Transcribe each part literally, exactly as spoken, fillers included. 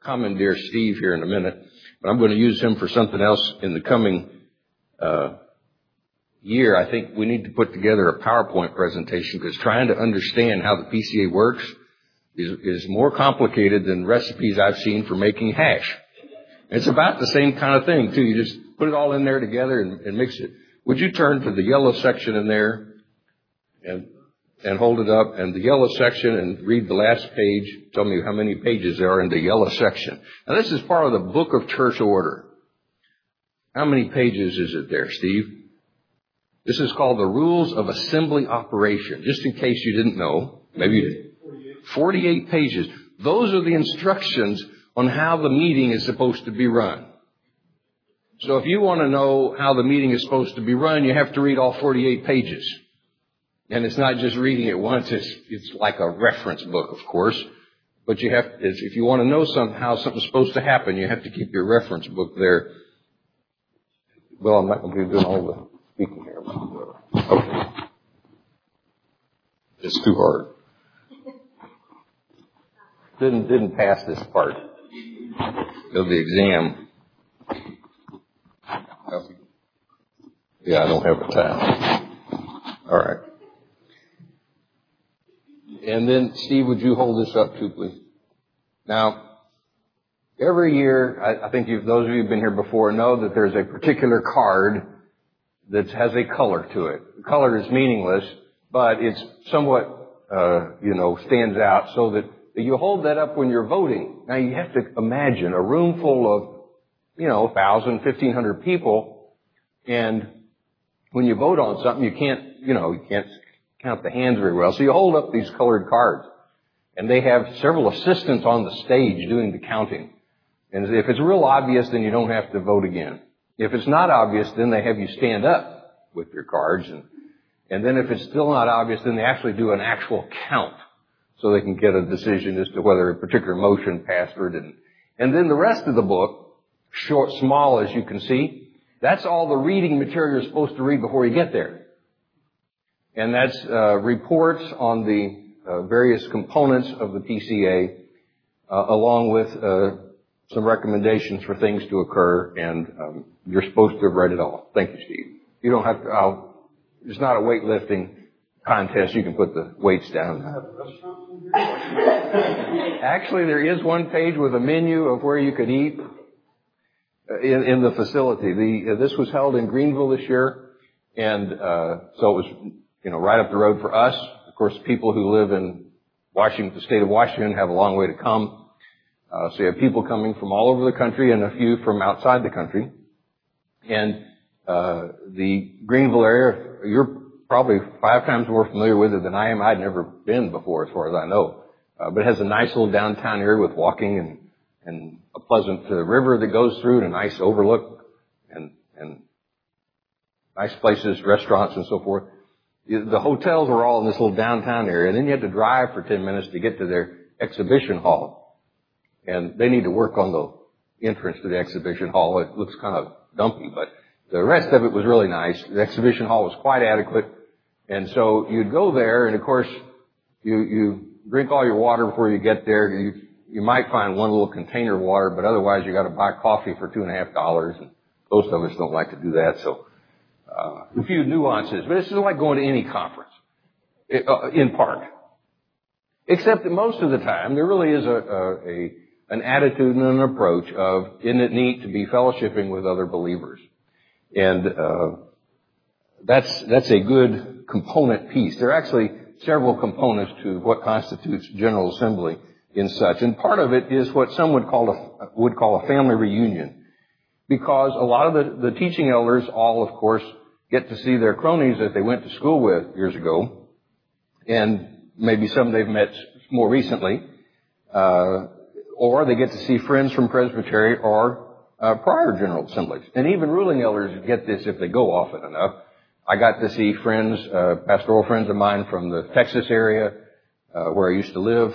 commandeer Steve here in a minute, but I'm going to use him for something else in the coming uh year. I think we need to put together a PowerPoint presentation, because trying to understand how the P C A works is, is more complicated than recipes I've seen for making hash. It's about the same kind of thing, too. You just put it all in there together and, and mix it. Would you turn to the yellow section in there and and hold it up, and the yellow section, and read the last page. Tell me how many pages there are in the yellow section. Now, this is part of the Book of Church Order. How many pages is it there, Steve? This is called the Rules of Assembly Operation. Just in case you didn't know, maybe you did. forty-eight pages. Those are the instructions on how the meeting is supposed to be run. So if you want to know how the meeting is supposed to be run, you have to read all forty-eight pages. And it's not just reading it once. It's, it's like a reference book, of course. But you have, if you want to know some, how something's supposed to happen, you have to keep your reference book there. Well, I'm not going to be doing all the speaking here. Okay. It's too hard. Didn't, didn't pass this part of the exam. Yeah, I don't have a towel. All right. And then, Steve, would you hold this up too, please? Now, every year, I, I think you've, those of you who've been here before know that there's a particular card that has a color to it. The color is meaningless, but it's somewhat, uh, you know, stands out so that you hold that up when you're voting. Now, you have to imagine a room full of, you know, one thousand, fifteen hundred people, and when you vote on something, you can't, you know, you can't count the hands very well. So you hold up these colored cards, and they have several assistants on the stage doing the counting. And if it's real obvious, then you don't have to vote again. If it's not obvious, then they have you stand up with your cards. And, and then if it's still not obvious, then they actually do an actual count so they can get a decision as to whether a particular motion passed or didn't. And then the rest of the book, short, small as you can see, that's all the reading material you're supposed to read before you get there. And that's uh, reports on the uh, various components of the P C A, uh, along with uh, some recommendations for things to occur. And um, you're supposed to have read it all. Thank you, Steve. You don't have to. I'll, it's not a weightlifting contest. You can put the weights down. Actually, there is one page with a menu of where you could eat in, in the facility. The uh, this was held in Greenville this year, and uh, so it was. You know, right up the road for us. Of course, people who live in Washington, the state of Washington, have a long way to come. Uh, so you have people coming from all over the country and a few from outside the country. And uh, the Greenville area, you're probably five times more familiar with it than I am. I'd never been before, as far as I know. Uh, but it has a nice little downtown area with walking and, and a pleasant uh, river that goes through and a nice overlook and, and nice places, restaurants and so forth. The hotels were all in this little downtown area, and then you had to drive for ten minutes to get to their exhibition hall. And they need to work on the entrance to the exhibition hall. It looks kind of dumpy, but the rest of it was really nice. The exhibition hall was quite adequate. And so you'd go there, and of course, you, you drink all your water before you get there. You, you might find one little container of water, but otherwise you got to buy coffee for two and a half dollars, and most of us don't like to do that, so. Uh, a few nuances, but it's just like going to any conference, it, uh, in part. Except that most of the time, there really is a, a, a an attitude and an approach of, isn't it neat to be fellowshipping with other believers? And uh, that's that's a good component piece. There are actually several components to what constitutes General Assembly in such, and part of it is what some would call a would call a family reunion. Because a lot of the, the teaching elders all, of course, get to see their cronies that they went to school with years ago, and maybe some they've met more recently, uh, or they get to see friends from Presbytery or uh, prior General Assemblies. And even ruling elders get this if they go often enough. I got to see friends, uh, pastoral friends of mine from the Texas area, uh, where I used to live,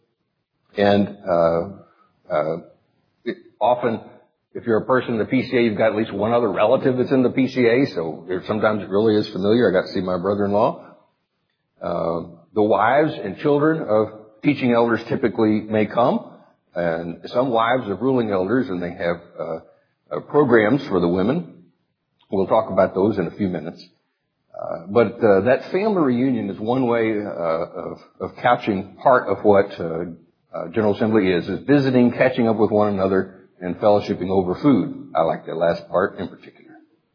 and uh, uh, it, often. If you're a person in the P C A, you've got at least one other relative that's in the P C A, so sometimes it really is familiar. I got to see my brother-in-law. Uh, the wives and children of teaching elders typically may come. and some wives of ruling elders, and they have uh, uh, programs for the women. We'll talk about those in a few minutes. Uh, but uh, that family reunion is one way uh, of, of couching part of what uh, uh, General Assembly is, is visiting, catching up with one another, and fellowshipping over food. I like that last part in particular.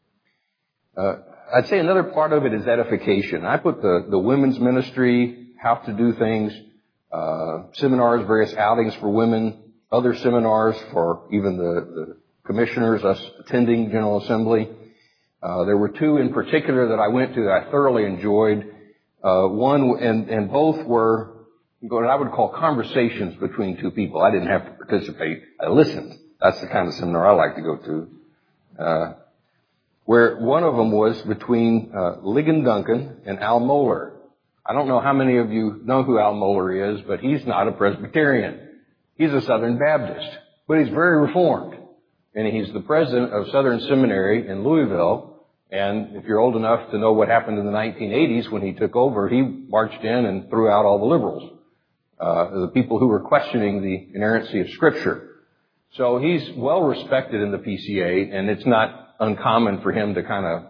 Uh, I'd say another part of it is edification. I put the, the women's ministry, how to do things, uh, seminars, various outings for women, other seminars for even the, the commissioners, us attending General Assembly. Uh, there were two in particular that I went to that I thoroughly enjoyed. Uh, one, and, and both were what I would call conversations between two people. I didn't have to participate. I listened. That's the kind of seminar I like to go to. Uh, where one of them was between uh, Ligon Duncan and Al Mohler. I don't know how many of you know who Al Mohler is, but he's not a Presbyterian. He's a Southern Baptist, but he's very Reformed. And he's the president of Southern Seminary in Louisville. And if you're old enough to know what happened in the nineteen eighties when he took over, he marched in and threw out all the liberals, uh, the people who were questioning the inerrancy of Scripture. So he's well respected in the P C A, and it's not uncommon for him to kind of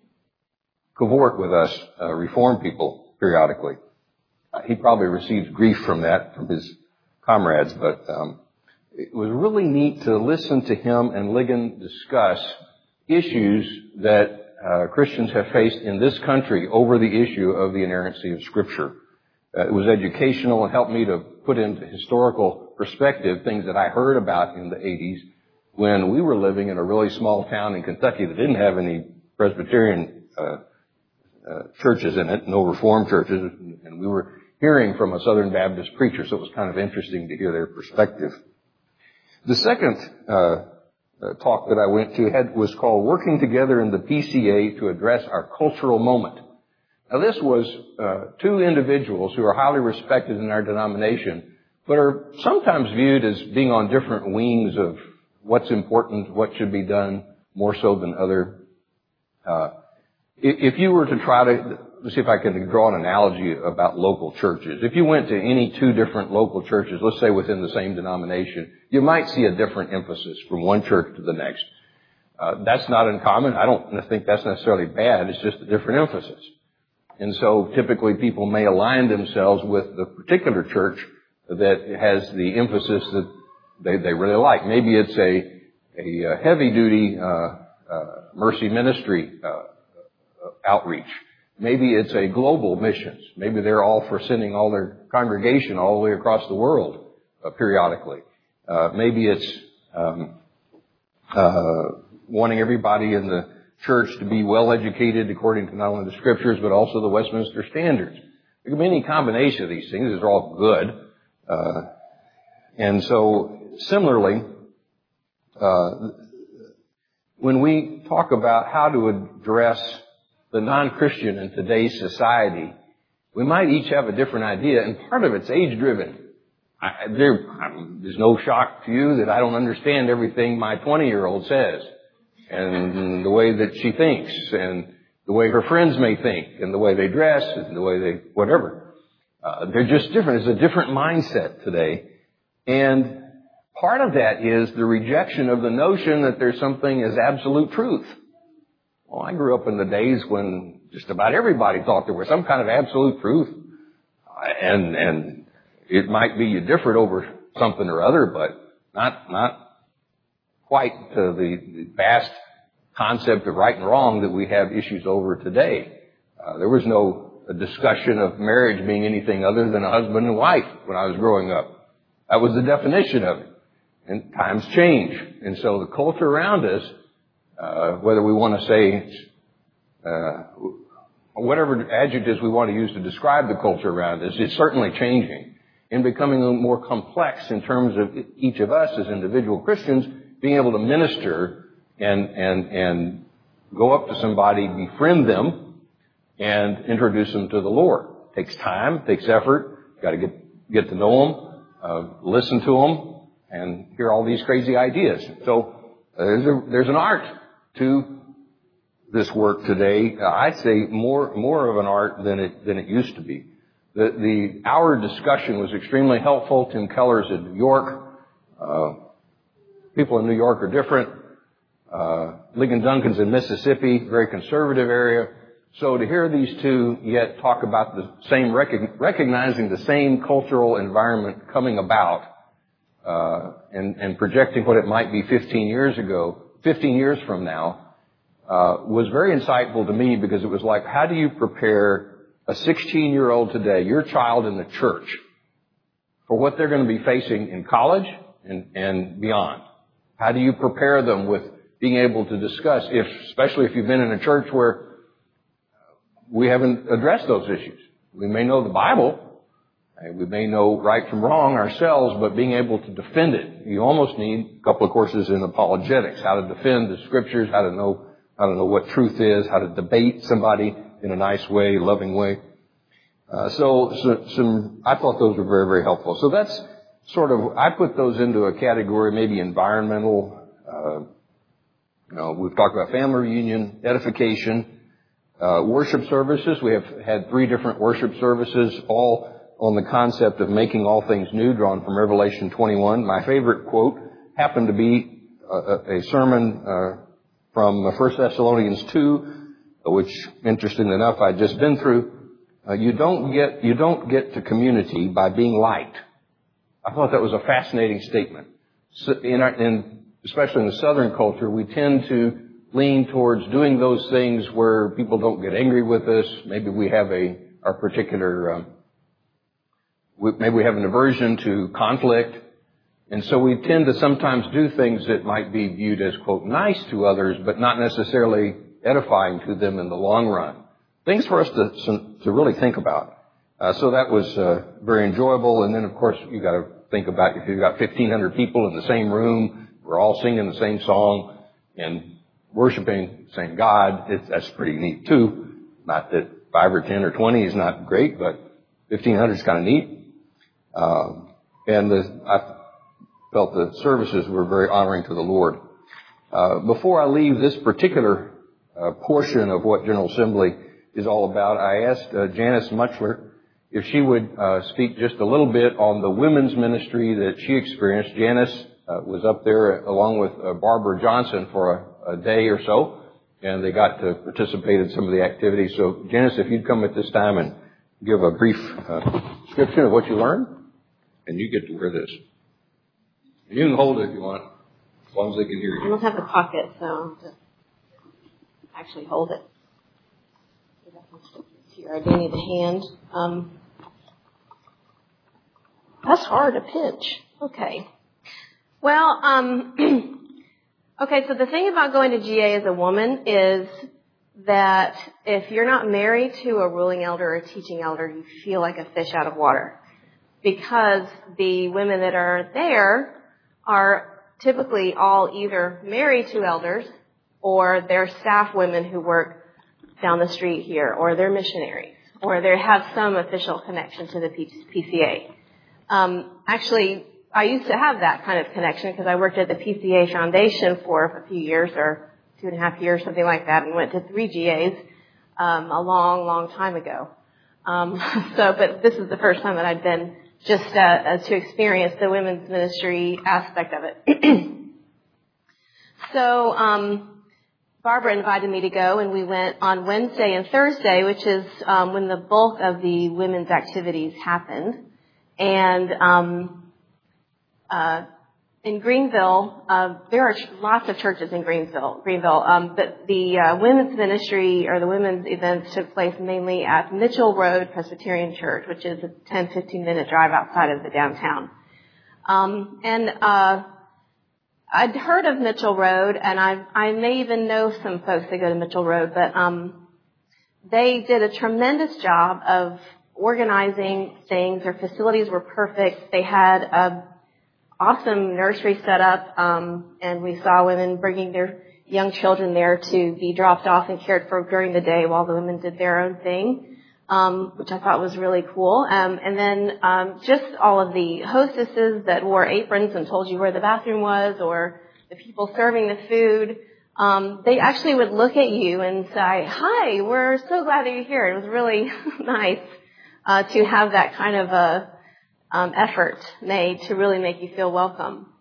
cavort with us uh, Reformed people periodically. Uh, he probably receives grief from that from his comrades, but um, it was really neat to listen to him and Ligon discuss issues that uh, Christians have faced in this country over the issue of the inerrancy of Scripture. Uh, it was educational and helped me to put into historical perspective things that I heard about in the eighties when we were living in a really small town in Kentucky that didn't have any Presbyterian uh, uh, churches in it, no Reformed churches, and we were hearing from a Southern Baptist preacher, so it was kind of interesting to hear their perspective. The second uh, uh, talk that I went to had was called Working Together in the P C A to Address Our Cultural Moment. Now, this was uh, two individuals who are highly respected in our denomination, but are sometimes viewed as being on different wings of what's important, what should be done more so than other. Uh, if you were to try to, let's see if I can draw an analogy about local churches. If you went to any two different local churches, let's say within the same denomination, you might see a different emphasis from one church to the next. Uh, that's not uncommon. I don't think that's necessarily bad. It's just a different emphasis. And so typically people may align themselves with the particular church that has the emphasis that they, they really like. Maybe it's a, a heavy duty, uh, uh, mercy ministry, uh, outreach. Maybe it's a global missions. Maybe they're all for sending all their congregation all the way across the world, uh, periodically. Uh, maybe it's, um, uh, wanting everybody in the church to be well educated according to not only the Scriptures, but also the Westminster Standards. There can be any combination of these things. These are all good. Uh, and so, similarly, uh, when we talk about how to address the non-Christian in today's society, we might each have a different idea, and part of it's age-driven. I, there, I mean, there's no shock to you that I don't understand everything my twenty-year-old says, and the way that she thinks, and the way her friends may think, and the way they dress, and the way they, whatever. Uh, they're just different. It's a different mindset today. And part of that is the rejection of the notion that there's something as absolute truth. Well, I grew up in the days when just about everybody thought there was some kind of absolute truth. And, and it might be you differed over something or other, but not, not quite to the, the vast concept of right and wrong that we have issues over today. Uh, there was no discussion of marriage being anything other than a husband and wife when I was growing up. That was the definition of it. And times change. And so the culture around us, uh, whether we want to say, uh, whatever adjectives we want to use to describe the culture around us, it's certainly changing and becoming more complex in terms of each of us as individual Christians being able to minister and, and, and go up to somebody, befriend them, and introduce them to the Lord. It takes time, takes effort. You've got to get, get to know them, uh, listen to them, and hear all these crazy ideas. So uh, there's, a, there's an art to this work today. Uh, I'd say more more of an art than it than it used to be. The the hour discussion was extremely helpful. Tim Keller's in New York. Uh, people in New York are different. Uh, Ligon Duncan's in Mississippi, very conservative area. So to hear these two yet talk about the same, rec- recognizing the same cultural environment coming about, uh, and, and projecting what it might be fifteen years ago, fifteen years from now, uh, was very insightful to me, because it was like, how do you prepare a sixteen-year-old today, your child in the church, for what they're going to be facing in college and, and beyond? How do you prepare them with being able to discuss, if, especially if you've been in a church where we haven't addressed those issues? We may know the Bible, we may know right from wrong ourselves, but being able to defend it, you almost need a couple of courses in apologetics, how to defend the scriptures, how to know, how to know what truth is, how to debate somebody in a nice way, loving way. Uh, so, so some, I thought those were very, very helpful. So that's sort of, I put those into a category, maybe environmental, uh, you know, we've talked about family reunion, edification, uh, worship services. We have had three different worship services, all on the concept of making all things new, drawn from Revelation twenty-one. My favorite quote happened to be a, a sermon, uh, from First Thessalonians two, which, interestingly enough, I'd just been through. Uh, you don't get, you don't get to community by being liked. I thought that was a fascinating statement. So in, our, in, especially in the Southern culture, we tend to lean towards doing those things where people don't get angry with us. Maybe we have a, our particular, um, we, maybe we have an aversion to conflict. And so we tend to sometimes do things that might be viewed as, quote, nice to others, but not necessarily edifying to them in the long run. Things for us to, to really think about. Uh, so that was uh, very enjoyable. And then, of course, you got to think about if you've got fifteen hundred people in the same room, we're all singing the same song and worshiping the same God. It's, that's pretty neat too. Not that five or ten or twenty is not great, but fifteen hundred is kind of neat. Um, and the, I felt the services were very honoring to the Lord. Uh, before I leave this particular uh, portion of what General Assembly is all about, I asked uh, Janice Mutchler if she would uh, speak just a little bit on the women's ministry that she experienced. Janice uh, was up there along with uh, Barbara Johnson for a, a day or so, and they got to participate in some of the activities. So, Janice, if you'd come at this time and give a brief uh, description of what you learned, and you get to wear this. You can hold it if you want, as long as they can hear you. I don't have the pocket, so I'll just actually hold it. Here, I do need a hand. Um, that's hard to pinch. Okay. Well, um, okay, so the thing about going to G A as a woman is that if you're not married to a ruling elder or a teaching elder, you feel like a fish out of water. Because the women that are there are typically all either married to elders or they're staff women who work down the street here, or they're missionaries, or they have some official connection to the P C A. Um, actually, I used to have that kind of connection because I worked at the P C A Foundation for a few years, or two and a half years, something like that, and went to three G As um, a long, long time ago. Um, so, but this is the first time that I've been just uh, to experience the women's ministry aspect of it. so. Um, Barbara invited me to go, and we went on Wednesday and Thursday, which is um, when the bulk of the women's activities happened. And um, uh, in Greenville, uh, there are lots of churches in Greenville. Greenville, um, but the uh, women's ministry or the women's events took place mainly at Mitchell Road Presbyterian Church, which is a ten, fifteen minute drive outside of the downtown. Um, and uh, I'd heard of Mitchell Road, and I I may even know some folks that go to Mitchell Road, but um, they did a tremendous job of organizing things. Their facilities were perfect. They had a awesome nursery set up, um, and we saw women bringing their young children there to be dropped off and cared for during the day while the women did their own thing. Um, which I thought was really cool. Um, and then um, just all of the hostesses that wore aprons and told you where the bathroom was, or the people serving the food, um, they actually would look at you and say, "Hi, we're so glad that you're here." It was really nice uh, to have that kind of a um, effort made to really make you feel welcome.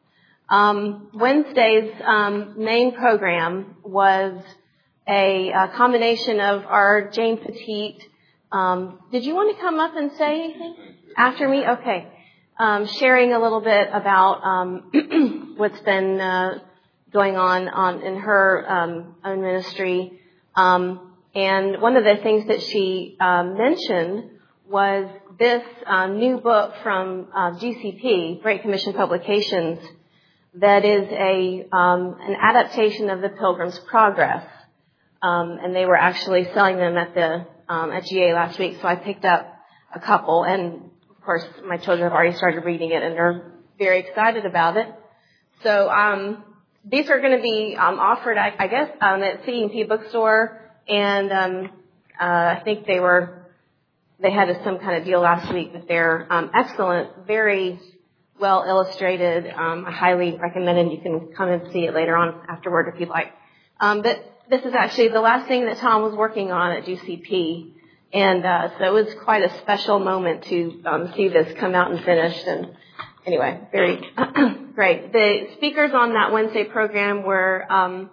Um, Wednesday's um, main program was a, a combination of our Jane Petite. Um, did you want to come up and say anything after me? Okay. Um, sharing a little bit about um, what's been uh, going on, on in her um, own ministry. Um, and one of the things that she um, mentioned was this uh, new book from uh, G C P, Great Commission Publications, that is a um, an adaptation of the Pilgrim's Progress. Um, and they were actually selling them at the um, at G A last week, so I picked up a couple. And of course, my children have already started reading it, and they're very excited about it. So um, these are going to be um, offered, I, I guess, um, at C and P Bookstore, and um, uh, I think they were they had a, some kind of deal last week, but they're um, excellent, very well illustrated. Um, I highly recommend it. You can come and see it later on afterward if you'd like. Um, but this is actually the last thing that Tom was working on at G C P. And uh, so it was quite a special moment to um, see this come out and finished. And anyway, very great. The speakers on that Wednesday program were um,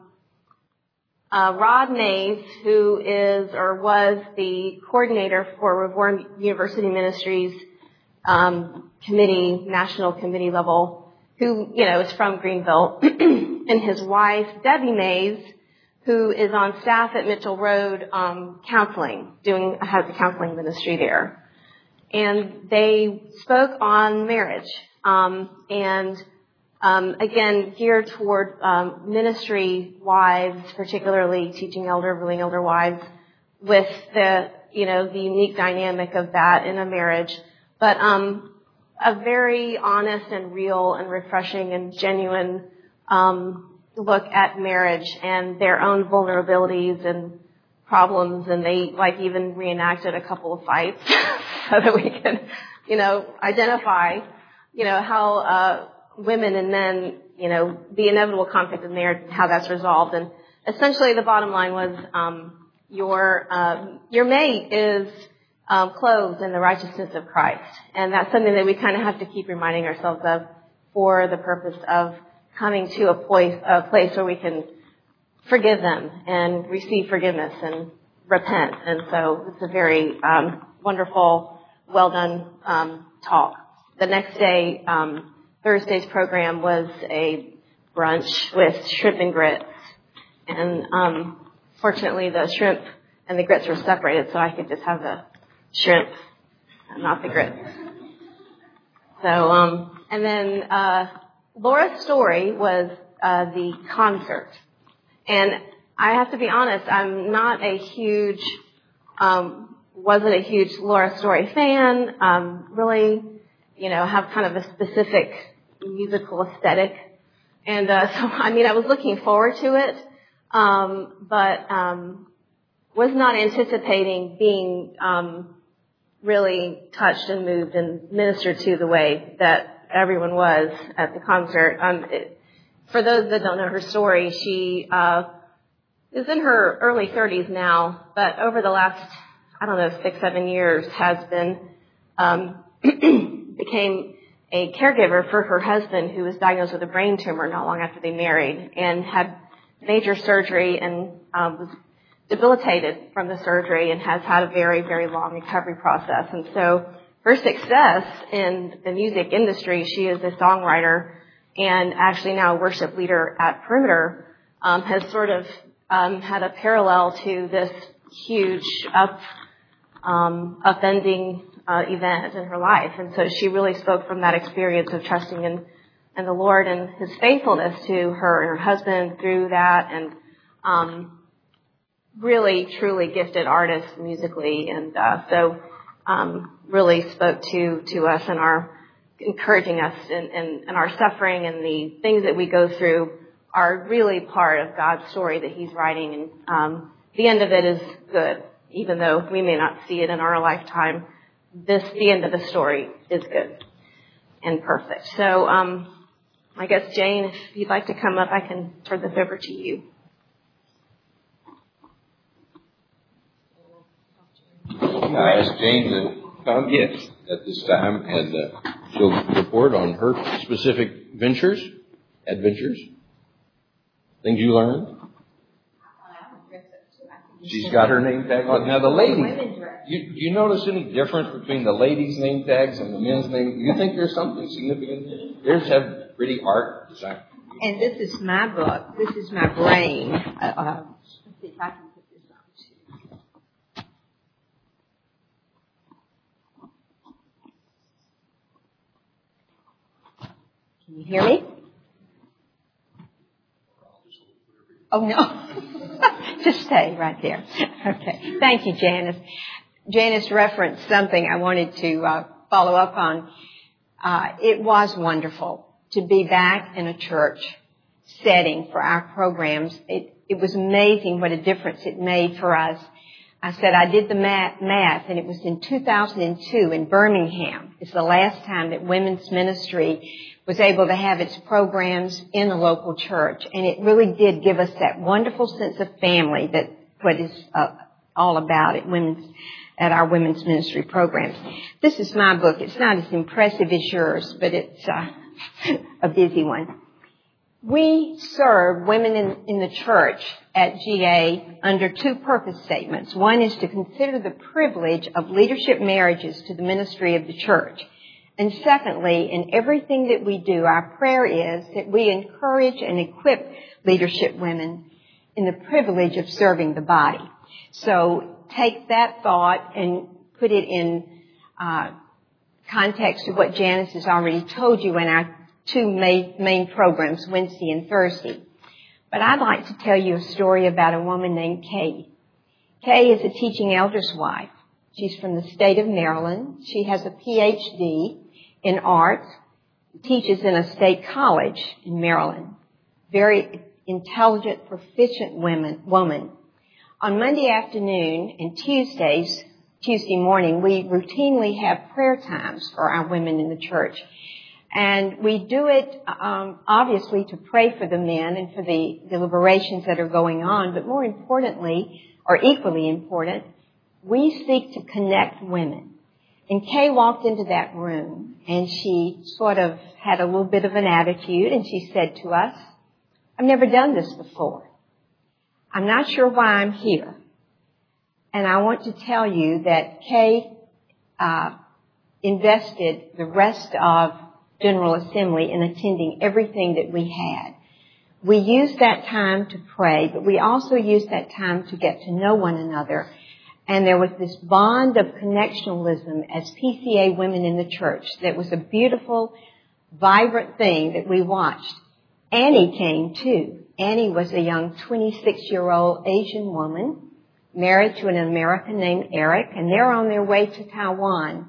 uh, Rod Mays, who is or was the coordinator for Reformed University Ministries um, committee, national committee level, who, you know, is from Greenville, and his wife, Debbie Mays, who is on staff at Mitchell Road um, Counseling, doing has a counseling ministry there. And they spoke on marriage, um, and um, again geared toward um, ministry wives, particularly teaching elder, ruling elder wives, with the you know the unique dynamic of that in a marriage, but um, a very honest and real and refreshing and genuine Um, look at marriage and their own vulnerabilities and problems, and they like even reenacted a couple of fights so that we can, you know, identify, you know, how uh, women and men, you know, the inevitable conflict in marriage, how that's resolved. And essentially, the bottom line was um, your uh, your mate is um, clothed in the righteousness of Christ, and that's something that we kind of have to keep reminding ourselves of for the purpose of coming to a place, a place where we can forgive them and receive forgiveness and repent. And so it's a very um, wonderful, well done um, talk. The next day, um, Thursday's program was a brunch with shrimp and grits. And um, fortunately, the shrimp and the grits were separated, so I could just have the shrimp and not the grits. So, um, and then uh, Laura's story was uh, the concert. And I have to be honest, I'm not a huge, um, wasn't a huge Laura Story fan. Um, really, you know, have kind of a specific musical aesthetic. And uh, so, I mean, I was looking forward to it, um, but um, was not anticipating being um, really touched and moved and ministered to the way that everyone was at the concert. Um, it, for those that don't know her story, she uh, is in her early thirties now, but over the last, I don't know, six, seven years has been, um, became a caregiver for her husband, who was diagnosed with a brain tumor not long after they married, and had major surgery and um, was debilitated from the surgery and has had a very, very long recovery process. And so her success in the music industry, she is a songwriter and actually now a worship leader at Perimeter, um, has sort of um, had a parallel to this huge up, um, upending uh, event in her life. And so she really spoke from that experience of trusting in, in the Lord and His faithfulness to her and her husband through that, and um, really, truly gifted artist musically. And uh, so um, really spoke to, to us and our encouraging us in, in, in our suffering, and the things that we go through are really part of God's story that He's writing. And um, the end of it is good, even though we may not see it in our lifetime. This, the end of the story is good and perfect. So um, I guess, Jane, if you'd like to come up, I can turn this over to you. I asked Jane to come Yes. at this time, and uh, she'll report on her specific ventures adventures? Things you learned? She's got her name tag on. Now the ladies, you, you notice any difference between the ladies' name tags and the men's name? You think there's something significant? Theirs have pretty art design. And this is my book. This is my brain. Uh, uh, let's see if I can put this on too. Can you hear me? Oh, no. Just stay right there. Okay. Thank you, Janice. Janice referenced something I wanted to uh, follow up on. Uh, it was wonderful to be back in a church setting for our programs. It, it was amazing what a difference it made for us. I said I did the math, math, and it was in two thousand two in Birmingham. It's the last time that women's ministry was able to have its programs in a local church. And it really did give us that wonderful sense of family that what is uh, all about at women's, at our women's ministry programs. This is my book. It's not as impressive as yours, but it's uh, a busy one. We serve women in, in the church at G A under two purpose statements. One is to consider the privilege of leadership marriages to the ministry of the church. And secondly, in everything that we do, our prayer is that we encourage and equip leadership women in the privilege of serving the body. So take that thought and put it in uh, context of what Janice has already told you in our two main, main programs, Wednesday and Thursday. But I'd like to tell you a story about a woman named Kay. Kay is a teaching elder's wife. She's from the state of Maryland. She has a P H D in art, teaches in a state college in Maryland. Very intelligent, proficient women, woman. On Monday afternoon and Tuesdays, Tuesday morning, we routinely have prayer times for our women in the church. And we do it, um, obviously to pray for the men and for the deliberations that are going on, but more importantly, or equally important, we seek to connect women. And Kay walked into that room and she sort of had a little bit of an attitude and she said to us, I've never done this before. I'm not sure why I'm here. And I want to tell you that Kay uh, invested the rest of General Assembly in attending everything that we had. We used that time to pray, but we also used that time to get to know one another. And there was this bond of connectionalism as P C A women in the church that was a beautiful, vibrant thing that we watched. Annie came too. Annie was a young twenty-six-year-old Asian woman married to an American named Eric, and they're on their way to Taiwan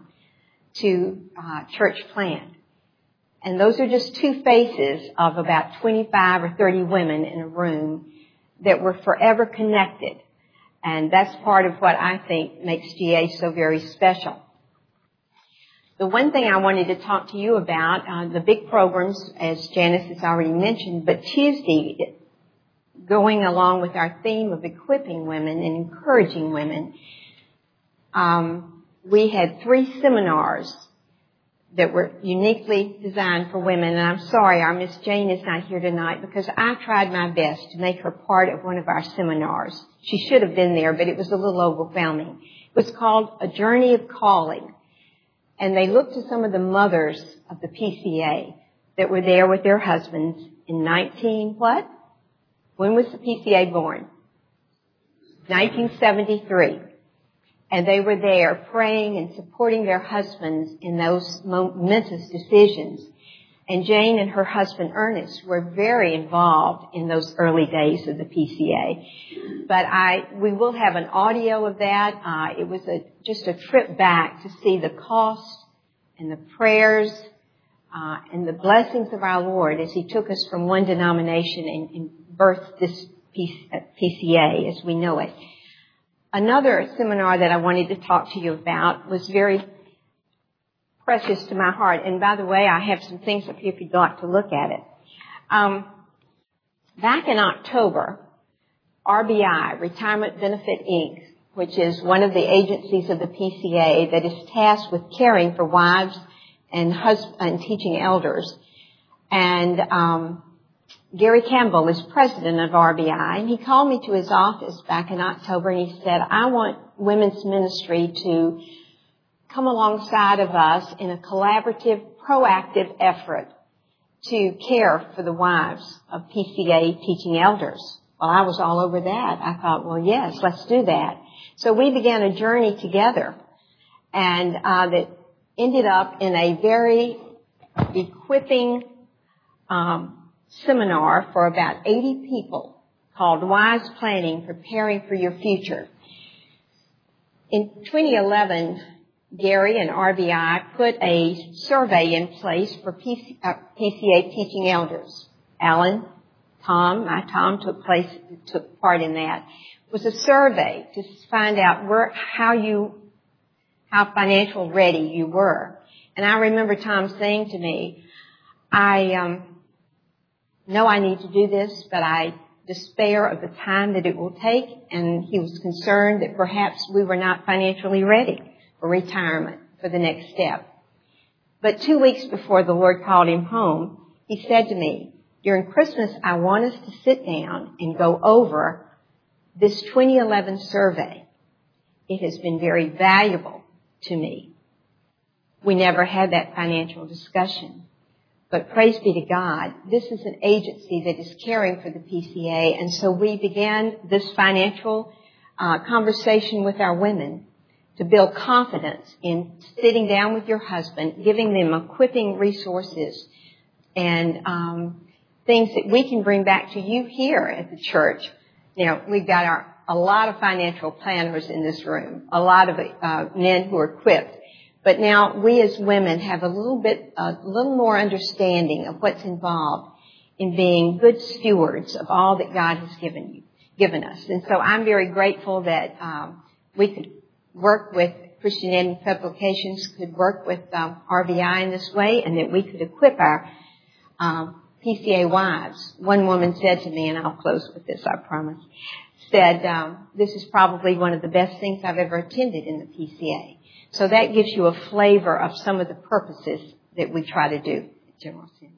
to uh, church plant. And those are just two faces of about twenty-five or thirty women in a room that were forever connected. And that's part of what I think makes G A so very special. The one thing I wanted to talk to you about, uh, the big programs, as Janice has already mentioned, but Tuesday, going along with our theme of equipping women and encouraging women, um, we had three seminars that were uniquely designed for women. And I'm sorry, our Miss Jane is not here tonight because I tried my best to make her part of one of our seminars. She should have been there, but it was a little overwhelming. It was called A Journey of Calling. And they looked at some of the mothers of the P C A that were there with their husbands in nineteen what? When was the P C A born? nineteen seventy-three. And they were there praying and supporting their husbands in those momentous decisions. And Jane and her husband Ernest were very involved in those early days of the P C A. But I, we will have an audio of that. Uh, it was a, just a trip back to see the cost and the prayers uh, and the blessings of our Lord as He took us from one denomination and, and birthed this P C A as we know it. Another seminar that I wanted to talk to you about was very precious to my heart. And by the way, I have some things up here if you'd like to look at it. Um, back in October, R B I, Retirement Benefit Incorporated, which is one of the agencies of the P C A that is tasked with caring for wives and husband and teaching elders, and um, Gary Campbell is president of R B I, and he called me to his office back in October, and he said, I want women's ministry to come alongside of us in a collaborative, proactive effort to care for the wives of P C A teaching elders. Well, I was all over that. I thought, well, yes, let's do that. So we began a journey together, and uh, that ended up in a very equipping um, seminar for about eighty people called Wise Planning, Preparing for Your Future. In twenty eleven, Gary and R B I put a survey in place for P C, uh, P C A teaching elders. Alan, Tom, my Tom took place, took part in that. It was a survey to find out where, how you, how financial ready you were. And I remember Tom saying to me, I um, know I need to do this, but I despair of the time that it will take. And he was concerned that perhaps we were not financially ready for retirement, for the next step. But two weeks before the Lord called him home, he said to me, during Christmas, I want us to sit down and go over this twenty eleven survey. It has been very valuable to me. We never had that financial discussion. But praise be to God, this is an agency that is caring for the P C A, and so we began this financial uh, conversation with our women to build confidence in sitting down with your husband, giving them equipping resources and um, things that we can bring back to you here at the church. You know, we've got our, a lot of financial planners in this room, a lot of uh, men who are equipped. But now we as women have a little bit, a little more understanding of what's involved in being good stewards of all that God has given you, given us. And so I'm very grateful that um, we could work with Christianity Publications, could work with um, R B I in this way, and that we could equip our um, P C A wives. One woman said to me, and I'll close with this, I promise, said, um, this is probably one of the best things I've ever attended in the P C A. So that gives you a flavor of some of the purposes that we try to do at General Assembly.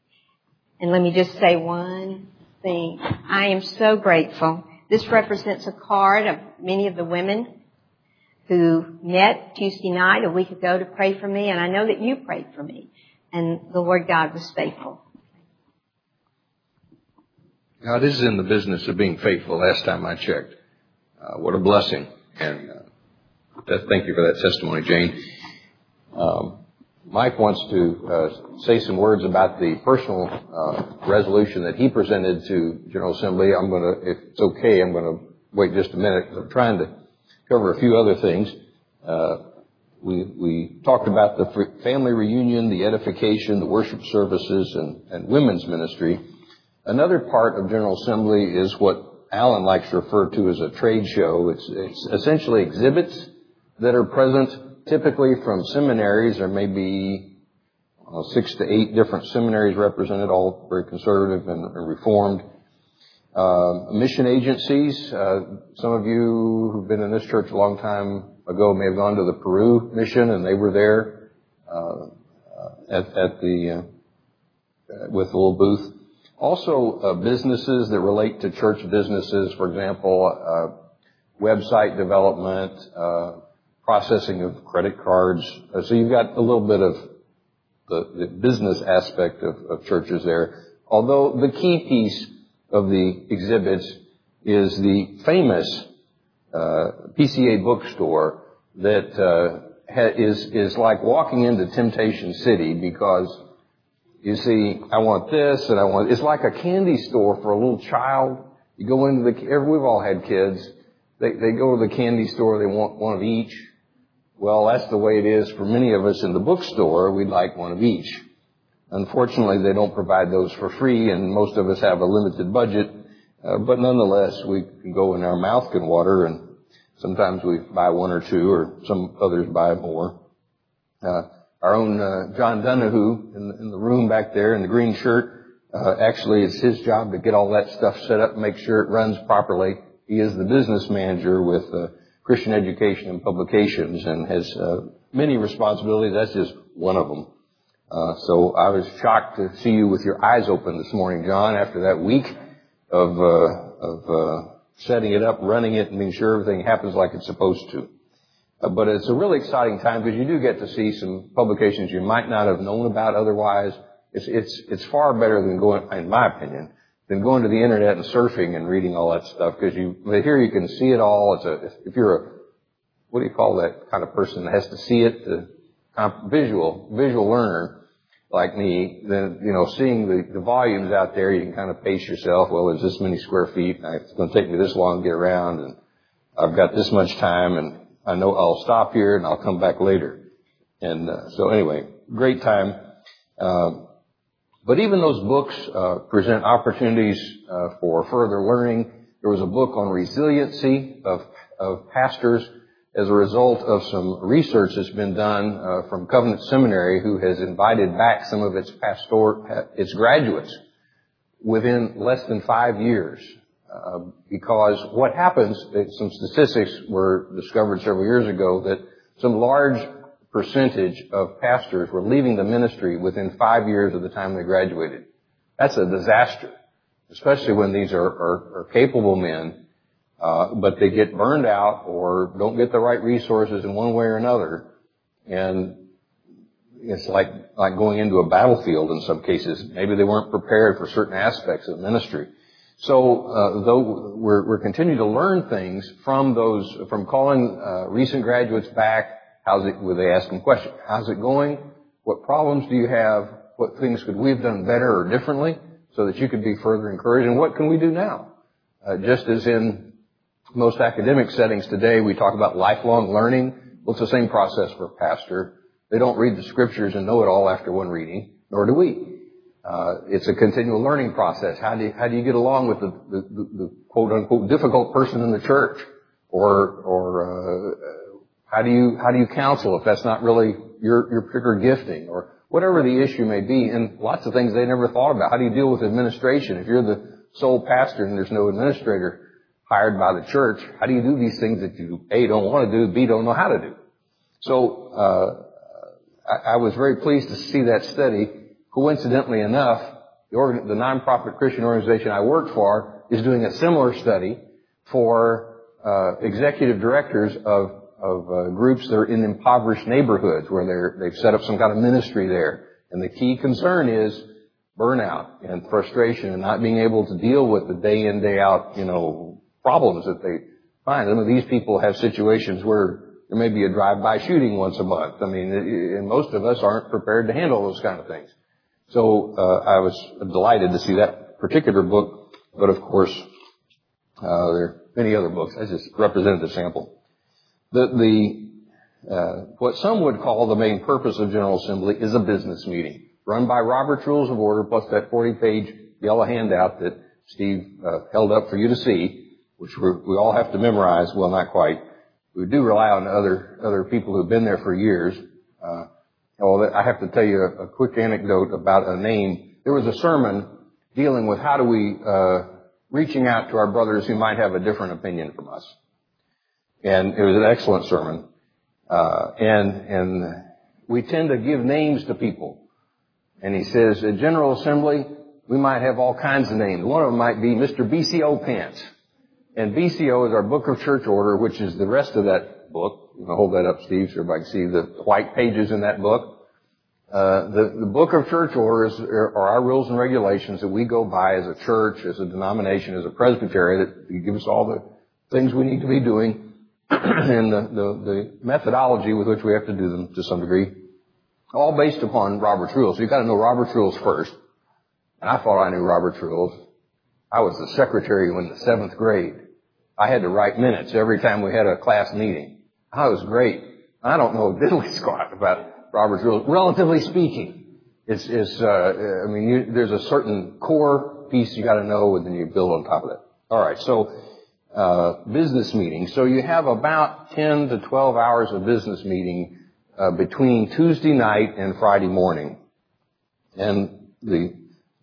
And let me just say one thing. I am so grateful. This represents a card of many of the women who met Tuesday night a week ago to pray for me, and I know that you prayed for me, and the Lord God was faithful. God is in the business of being faithful. Last time I checked, uh, what a blessing, and uh, that, thank you for that testimony, Jane. Um, Mike wants to uh, say some words about the personal uh, resolution that he presented to General Assembly. I'm going to, if it's okay, I'm going to wait just a minute because I'm trying to cover a few other things. Uh, we, we talked about the family reunion, the edification, the worship services, and, and women's ministry. Another part of General Assembly is what Alan likes to refer to as a trade show. It's, it's essentially exhibits that are present typically from seminaries. There may be uh, six to eight different seminaries represented, all very conservative and, and reformed. Uh, mission agencies. Uh, some of you who've been in this church a long time ago may have gone to the Peru mission, and they were there uh, at, at the uh, with the little booth. Also, uh, businesses that relate to church businesses, for example, uh, website development, uh, processing of credit cards. Uh, so you've got a little bit of the, the business aspect of, of churches there. Although the key piece of the exhibits is the famous uh, P C A bookstore that uh, ha- is is like walking into Temptation City, because you see, I want this and I want, it's like a candy store for a little child. You go into the, we've all had kids. They, they go to the candy store, they want one of each. Well, that's the way it is for many of us in the bookstore. We'd like one of each. Unfortunately, they don't provide those for free, and most of us have a limited budget. Uh, but nonetheless, we can go and our mouth can water, and sometimes we buy one or two, or some others buy more. Uh, Our own uh, John Donahue in the, in the room back there in the green shirt, uh, actually it's his job to get all that stuff set up and make sure it runs properly. He is the business manager with uh, Christian Education and Publications and has uh, many responsibilities. That's just one of them. Uh, so I was shocked to see you with your eyes open this morning, John, after that week of, uh, of, uh, setting it up, running it, and being sure everything happens like it's supposed to. Uh, but it's a really exciting time because you do get to see some publications you might not have known about otherwise. It's, it's, it's far better than going, in my opinion, than going to the internet and surfing and reading all that stuff because you, here you can see it all. It's a, if you're a, what do you call that kind of person that has to see it, the visual, visual learner like me, then, you know, seeing the, the volumes out there, you can kind of pace yourself. Well, there's this many square feet. It's going to take me this long to get around, and I've got this much time, and I know I'll stop here and I'll come back later. And uh, so anyway, great time. Uh, but even those books uh, present opportunities uh, for further learning. There was a book on resiliency of, of pastors as a result of some research that's been done uh, from Covenant Seminary, who has invited back some of its pastor, its graduates within less than five years. Uh, because what happens, some statistics were discovered several years ago that some large percentage of pastors were leaving the ministry within five years of the time they graduated. That's a disaster, especially when these are, are, are capable men. Uh, but they get burned out or don't get the right resources in one way or another. And it's like, like going into a battlefield in some cases. Maybe they weren't prepared for certain aspects of ministry. So, uh, though we're, we're continuing to learn things from those, from calling, uh, recent graduates back, how's it, would they ask them questions? How's it going? What problems do you have? What things could we have done better or differently so that you could be further encouraged? And what can we do now? Uh, just as in most academic settings today, we talk about lifelong learning. Well, it's the same process for a pastor. They don't read the scriptures and know it all after one reading, nor do we. Uh, it's a continual learning process. How do you, how do you get along with the, the, the, the quote unquote difficult person in the church? Or, or, uh, how do you, how do you counsel if that's not really your, your particular gifting? Or whatever the issue may be. And lots of things they never thought about. How do you deal with administration? If you're the sole pastor and there's no administrator hired by the church, how do you do these things that you, A, don't want to do, B, don't know how to do? So, uh, I, I was very pleased to see that study. Coincidentally enough, the, organ, the nonprofit Christian organization I work for is doing a similar study for, uh, executive directors of, of, uh, groups that are in impoverished neighborhoods where they're, they've set up some kind of ministry there. And the key concern is burnout and frustration and not being able to deal with the day in, day out, you know, problems that they find. Some of these people have situations where there may be a drive-by shooting once a month. I mean, and most of us aren't prepared to handle those kind of things. So uh, I was delighted to see that particular book, but of course, uh, there are many other books. I just represented the sample. The, the uh, what some would call the main purpose of General Assembly is a business meeting run by Robert's Rules of Order, plus that forty-page yellow handout that Steve uh, held up for you to see, which we're, we all have to memorize. Well, not quite. We do rely on other other people who've been there for years. Uh, well, I have to tell you a, a quick anecdote about a name. There was a sermon dealing with how do we uh reaching out to our brothers who might have a different opinion from us, and it was an excellent sermon. Uh, and and we tend to give names to people. And he says, at General Assembly, we might have all kinds of names. One of them might be Mister B C O Pants. And B C O is our Book of Church Order, which is the rest of that book. You can hold that up, Steve, so everybody can see the white pages in that book. Uh, the, the Book of Church Orders are our rules and regulations that we go by as a church, as a denomination, as a presbytery, that give us all the things we need to be doing and the, the, the methodology with which we have to do them to some degree, all based upon Robert's Rules. So you've got to know Robert's Rules first. And I thought I knew Robert's Rules. I was the secretary in the seventh grade. I had to write minutes every time we had a class meeting. I was great. I don't know diddly squat about Robert's Rules, relatively speaking. It's, it's, uh, I mean, you, there's a certain core piece you got to know, and then you build on top of it. All right, so uh, business meeting. So you have about ten to twelve hours of business meeting uh, between Tuesday night and Friday morning, and the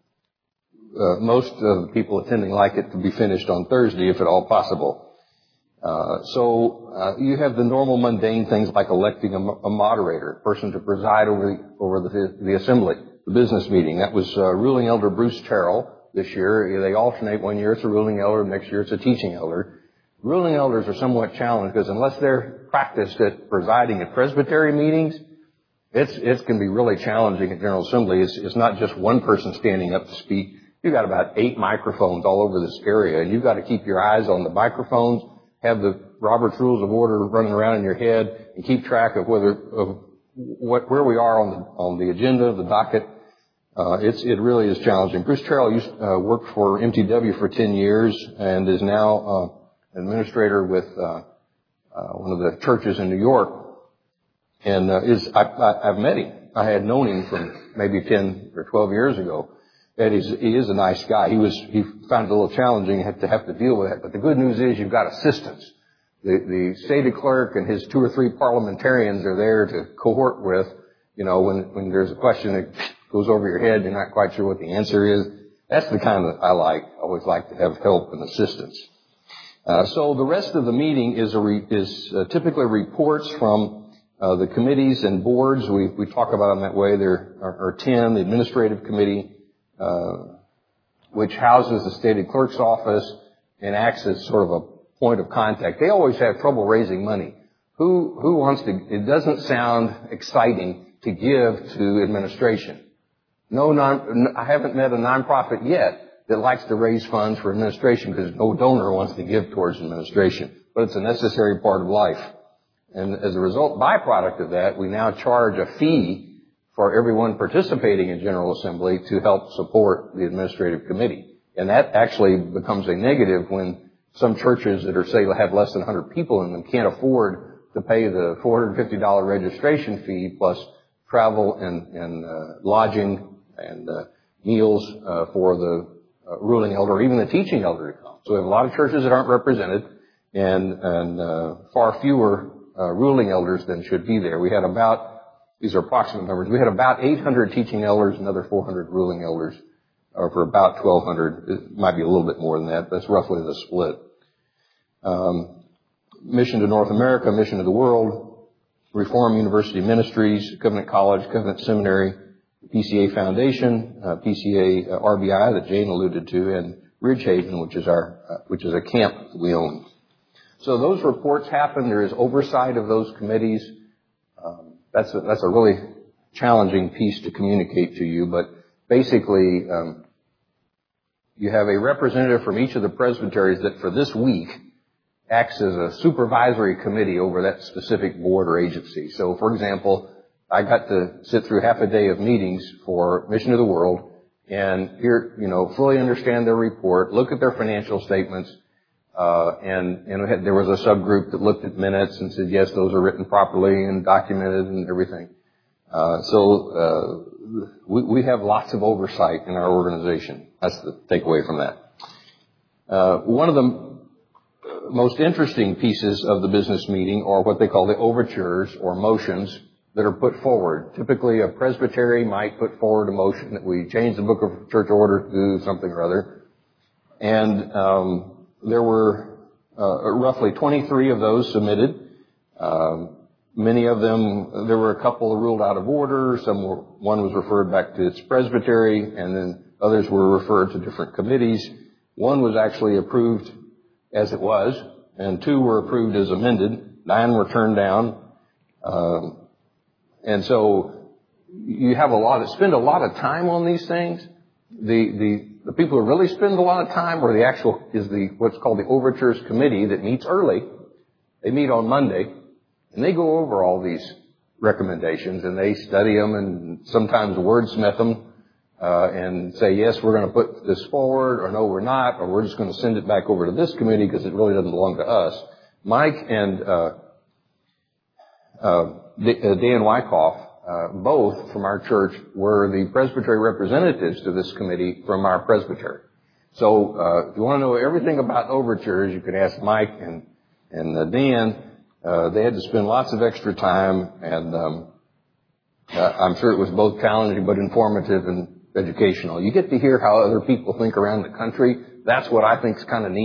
Uh, most of the people attending like it to be finished on Thursday, if at all possible. Uh, so uh, you have the normal mundane things like electing a, a moderator, a person to preside over the, over the, the assembly, the business meeting. That was uh, ruling elder Bruce Terrell this year. They alternate. One year it's a ruling elder, next year it's a teaching elder. Ruling elders are somewhat challenged because unless they're practiced at presiding at presbytery meetings, it's it's going to be really challenging at General Assembly. It's, it's not just one person standing up to speak. You've got about eight microphones all over this area, and you've got to keep your eyes on the microphones, have the Robert's Rules of Order running around in your head, and keep track of whether of what where we are on the on the agenda, the docket. Uh, it's it really is challenging. Bruce Terrell used uh, worked for M T W for ten years and is now uh, administrator with uh, uh, one of the churches in New York. And uh, is I, I, I've met him. I had known him from maybe ten or twelve years ago. And he's, he is a nice guy. He was he found it a little challenging to have to deal with that. But the good news is you've got assistants. The, the stated clerk and his two or three parliamentarians are there to cohort with. You know, when when there's a question that goes over your head, you're not quite sure what the answer is. That's the kind that I like. I always like to have help and assistance. Uh, so the rest of the meeting is a re, is uh, typically reports from Uh, the committees and boards. We, we talk about them that way. There are, are ten. The administrative committee, uh, which houses the stated clerk's office and acts as sort of a point of contact. They always have trouble raising money. Who, who wants to, it doesn't sound exciting to give to administration. No non, I haven't met a nonprofit yet that likes to raise funds for administration because no donor wants to give towards administration. But it's a necessary part of life. And as a result, byproduct of that, we now charge a fee for everyone participating in General Assembly to help support the administrative committee. And that actually becomes a negative when some churches that are, say, have less than one hundred people in them can't afford to pay the four hundred fifty dollars registration fee plus travel and, and uh, lodging and uh, meals uh, for the uh, ruling elder or even the teaching elder to come. So we have a lot of churches that aren't represented and, and uh, far fewer Uh, ruling elders than should be there. We had about, these are approximate numbers, we had about eight hundred teaching elders, another four hundred ruling elders, or for about twelve hundred. It might be a little bit more than that. That's roughly the split. Um, mission to North America, mission to the world, Reform University Ministries, Covenant College, Covenant Seminary, P C A Foundation, uh, P C A uh, R B I that Jane alluded to, and Ridgehaven, which is our, uh, which is a camp that we own. So those reports happen. There is oversight of those committees. Um, that's a, that's a really challenging piece to communicate to you. But basically, um, you have a representative from each of the presbyteries that for this week acts as a supervisory committee over that specific board or agency. So, for example, I got to sit through half a day of meetings for Mission to the World and hear, you know, fully understand their report, look at their financial statements. Uh, and, and had, there was a subgroup that looked at minutes and said, yes, those are written properly and documented and everything. Uh, so, uh, we, we have lots of oversight in our organization. That's the takeaway from that. Uh, one of the most interesting pieces of the business meeting are what they call the overtures or motions that are put forward. Typically, a presbytery might put forward a motion that we change the book of church order to do something or other. And, um, There were uh, roughly twenty-three of those submitted. Um, many of them, there were a couple ruled out of order. Some were, one was referred back to its presbytery, and then others were referred to different committees. One was actually approved as it was, and two were approved as amended. Nine were turned down. Um, and so you have a lot of, spend a lot of time on these things. The, the, The people who really spend a lot of time or the actual is the what's called the Overtures Committee that meets early. They meet on Monday, and they go over all these recommendations, and they study them and sometimes wordsmith them uh, and say, yes, we're going to put this forward, or no, we're not, or we're just going to send it back over to this committee because it really doesn't belong to us. Mike and uh, uh, Dan Wyckoff, Uh, both from our church were the presbytery representatives to this committee from our presbytery. So, uh, if you want to know everything about overtures, you can ask Mike and, and uh, Dan. Uh, they had to spend lots of extra time, and, um, uh, I'm sure it was both challenging but informative and educational. You get to hear how other people think around the country. That's what I think is kind of neat.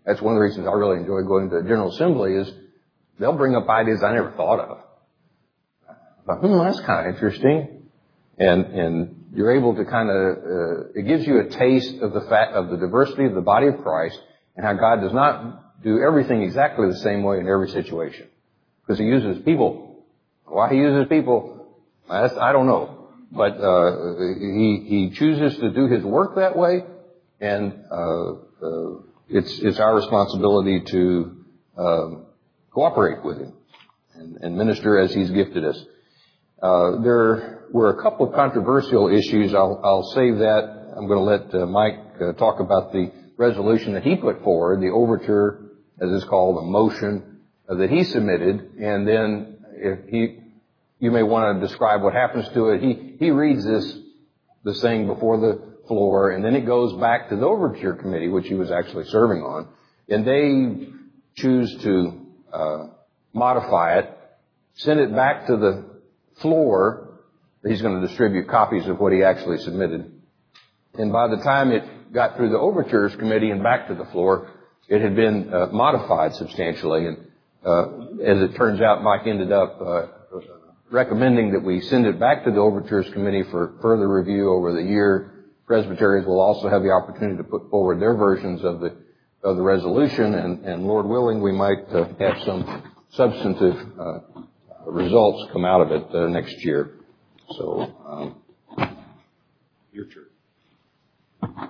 that's one of the reasons I really enjoy going to General Assembly is they'll bring up ideas I never thought of. But, hmm, that's kind of interesting. And, and you're able to kind of, uh, it gives you a taste of the fact, of the diversity of the body of Christ and how God does not do everything exactly the same way in every situation. Because He uses people. Why He uses people, that's, I don't know. But, uh, He, He chooses to do His work that way, and, uh, uh, it's, it's our responsibility to, um, cooperate with Him and, and minister as He's gifted us. Uh, there were a couple of controversial issues. I'll, I'll save that. I'm going to let uh, Mike uh, talk about the resolution that he put forward, the overture, as it's called, a motion uh, that he submitted. And then if he, you may want to describe what happens to it. He, he reads this, this thing before the floor, and then it goes back to the overture committee, which he was actually serving on, and they choose to uh, modify it, send it back to the floor. He's going to distribute copies of what he actually submitted. And by the time it got through the overtures committee and back to the floor, it had been uh, modified substantially. And uh, as it turns out, Mike ended up uh, recommending that we send it back to the overtures committee for further review over the year. Presbyteries will also have the opportunity to put forward their versions of the of the resolution, and, and Lord willing, we might uh, have some substantive uh, results come out of it uh, next year. So, um, your turn.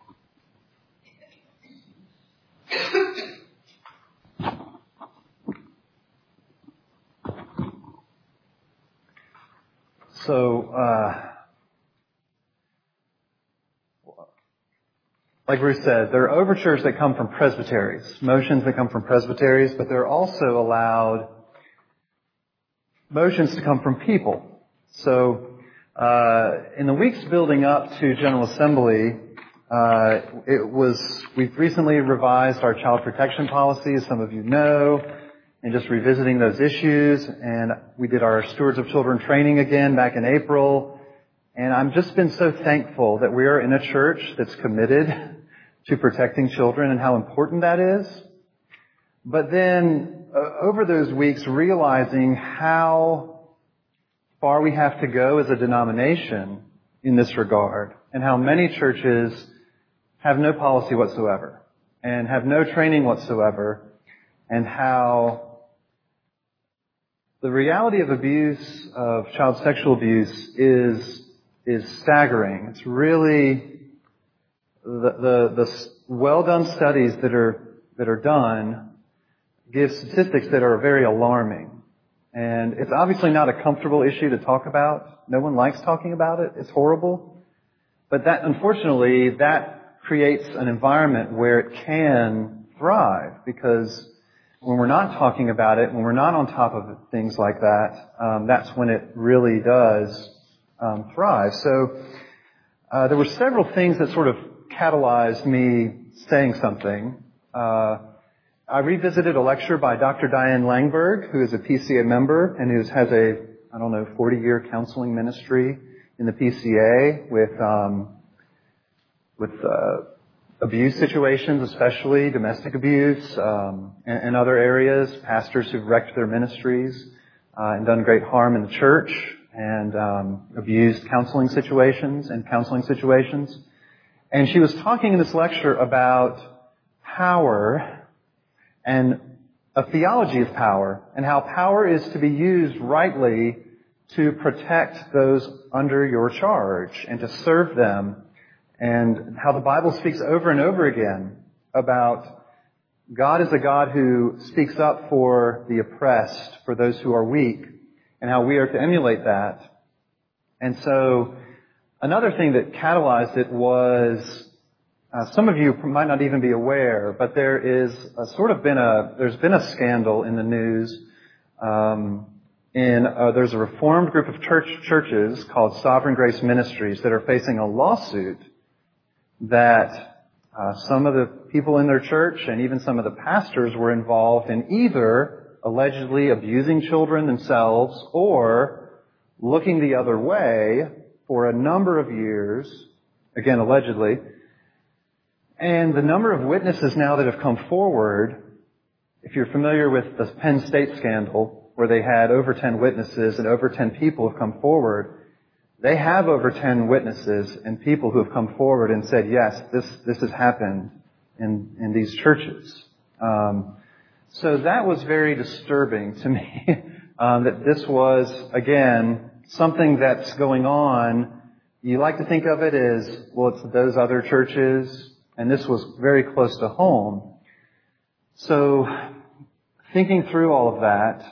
So, uh, like Bruce said, there are overtures that come from presbyteries, motions that come from presbyteries, but there are also allowed motions to come from people. So, uh, in the weeks building up to General Assembly, uh, it was, we've recently revised our child protection policy, as some of you know, and just revisiting those issues. And we did our Stewards of Children training again back in April. And I've just been so thankful that we are in a church that's committed to protecting children and how important that is. But then, uh, over those weeks, realizing how far we have to go as a denomination in this regard, and how many churches have no policy whatsoever, and have no training whatsoever, and how the reality of abuse, of child sexual abuse, is is staggering. It's really the the, the well done studies that are that are done give statistics that are very alarming. And it's obviously not a comfortable issue to talk about. No one likes talking about it. It's horrible. But that, unfortunately, that creates an environment where it can thrive, because when we're not talking about it, when we're not on top of things like that, um, that's when it really does um, thrive. So uh, there were several things that sort of catalyzed me saying something. Uh, I revisited a lecture by Doctor Diane Langberg, who is a P C A member and who has a, I don't know, forty-year counseling ministry in the P C A with um, with uh, abuse situations, especially domestic abuse, um, and, and other areas. Pastors who've wrecked their ministries uh, and done great harm in the church, and um, abused counseling situations and counseling situations. And she was talking in this lecture about power and a theology of power, and how power is to be used rightly to protect those under your charge and to serve them, and how the Bible speaks over and over again about God is a God who speaks up for the oppressed, for those who are weak, and how we are to emulate that. And so another thing that catalyzed it was, Uh, some of you might not even be aware, but there is a sort of been a, there's been a scandal in the news. Um, in, uh, there's a reformed group of church, churches called Sovereign Grace Ministries that are facing a lawsuit that uh, some of the people in their church and even some of the pastors were involved in either allegedly abusing children themselves or looking the other way for a number of years, again allegedly. And the number of witnesses now that have come forward, if you're familiar with the Penn State scandal, where they had over ten witnesses and over ten people have come forward, they have over ten witnesses and people who have come forward and said, yes, this, this has happened in, in these churches. Um, so that was very disturbing to me, um, that this was, again, something that's going on. You like to think of it as, well, it's those other churches, and this was very close to home. So, thinking through all of that,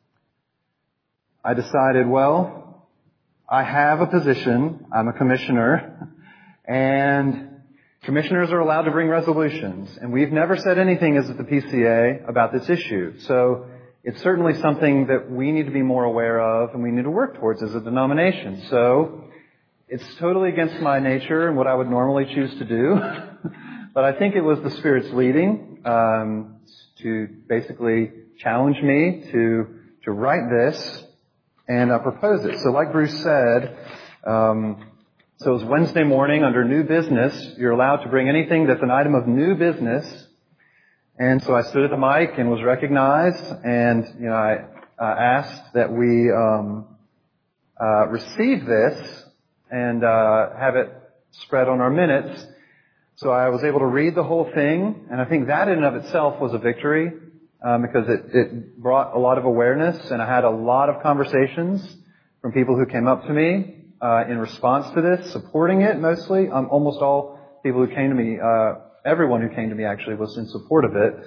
I decided, well, I have a position. I'm a commissioner, and commissioners are allowed to bring resolutions, and we've never said anything as the P C A about this issue. So it's certainly something that we need to be more aware of and we need to work towards as a denomination. So it's totally against my nature and what I would normally choose to do, but I think it was the Spirit's leading um, to basically challenge me to to write this and uh, propose it. So like Bruce said, um, so it was Wednesday morning under new business. You're allowed to bring anything that's an item of new business. And so I stood at the mic and was recognized, and you know I uh, asked that we um, uh, receive this and uh, have it spread on our minutes. So I was able to read the whole thing, and I think that in and of itself was a victory um, because it, it brought a lot of awareness, and I had a lot of conversations from people who came up to me uh, in response to this, supporting it mostly. Um, almost all people who came to me, uh, everyone who came to me actually was in support of it.